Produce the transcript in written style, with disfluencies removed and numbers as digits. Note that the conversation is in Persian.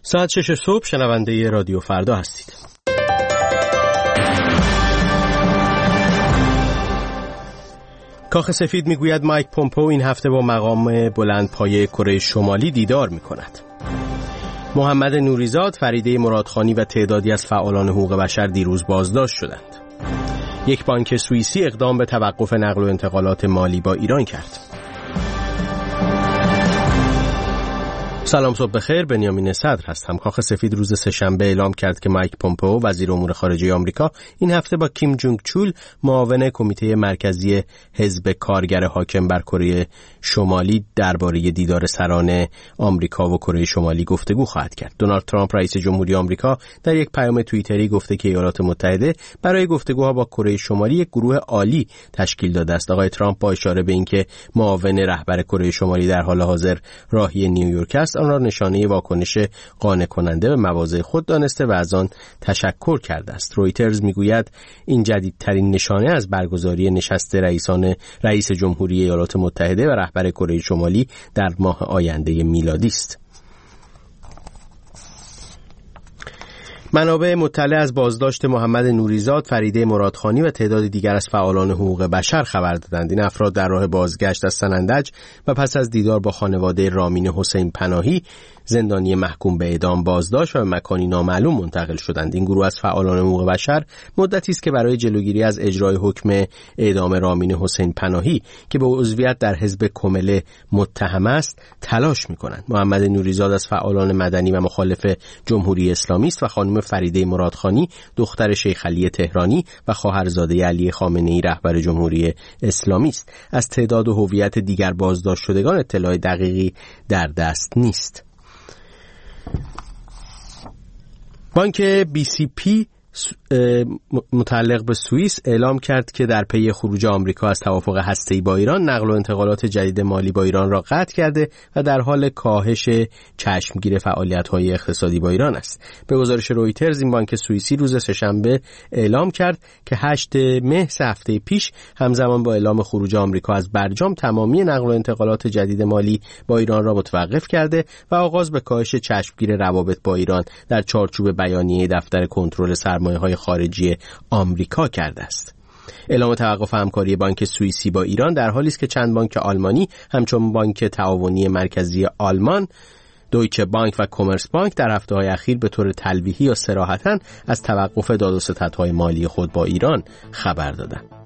ساعت 6 صبح شنونده رادیو فردا هستید. کاخ سفید میگوید مایک پومپئو این هفته با مقام بلندپایه کره شمالی دیدار میکند. محمد نوریزاد، فریده مرادخانی و تعدادی از فعالان حقوق بشر دیروز بازداشت شدند. یک بانک سوئیسی اقدام به توقف نقل و انتقالات مالی با ایران کرد. سلام، صبح بخیر. بنیامین صدر هستم. کاخ سفید روز سه‌شنبه اعلام کرد که مایک پومپئو، وزیر امور خارجه آمریکا، این هفته با کیم جونگ چول، معاون کمیته مرکزی حزب کارگر حاکم بر کره شمالی، درباره دیدار سران آمریکا و کره شمالی گفتگو خواهد کرد. دونالد ترامپ، رئیس جمهوری آمریکا، در یک پیام توییتری گفته که ایالات متحده برای گفتگوها با کره شمالی یک گروه عالی تشکیل داده است. آقای ترامپ با اشاره به اینکه معاون رهبر کره شمالی در حال حاضر راهی نیویورک است، آن را نشانه واکنش قانع کننده به مواضع خود دانسته و از آن تشکر کرده است. رویترز میگوید این جدیدترین نشانه از برگزاری نشست رئیس جمهوری ایالات متحده و رهبر کره شمالی در ماه آینده میلادی است. منابع مطلع از بازداشت محمد نوریزاد، فریده مرادخانی و تعداد دیگر از فعالان حقوق بشر خبر دادند. این افراد در راه بازگشت از سنندج و پس از دیدار با خانواده رامین حسین پناهی، زندانی محکوم به اعدام، بازداشت و به مکانی نامعلوم منتقل شدند. این گروه از فعالان حقوق بشر مدتی است که برای جلوگیری از اجرای حکم اعدام رامین حسین پناهی که به عضویت در حزب کمله متهم است تلاش می‌کنند. محمد نوریزاد از فعالان مدنی و مخالف جمهوری اسلامی است و خانم فریده مرادخانی، دختر شیخ علی تهرانی و خواهرزاده علی خامنه‌ای، رهبر جمهوری اسلامی است. از تعداد و هویت دیگر بازداشت شدگان اطلاع دقیقی در دست نیست. بانک BCP متعلق به سوئیس اعلام کرد که در پی خروج آمریکا از توافق هسته‌ای با ایران، نقل و انتقالات جدید مالی با ایران را قطع کرده و در حال کاهش چشمگیر فعالیت‌های اقتصادی با ایران است. به گزارش رویترز، این بانک سوئیسی روز سه‌شنبه اعلام کرد که 8 مهر هفته پیش همزمان با اعلام خروج آمریکا از برجام، تمامی نقل و انتقالات جدید مالی با ایران را متوقف کرده و آغاز به کاهش چشمگیر روابط با ایران در چارچوب بیانیه دفتر کنترل سرمایه‌های خارجی آمریکا کرده است. اعلام توقف همکاری بانک سوئیسی با ایران در حالی است که چند بانک آلمانی همچون بانک تعاونی مرکزی آلمان، دویچه بانک و کامرس بانک در هفته‌های اخیر به طور تلویحی یا صراحتاً از توقف داد و ستدهای مالی خود با ایران خبر دادند.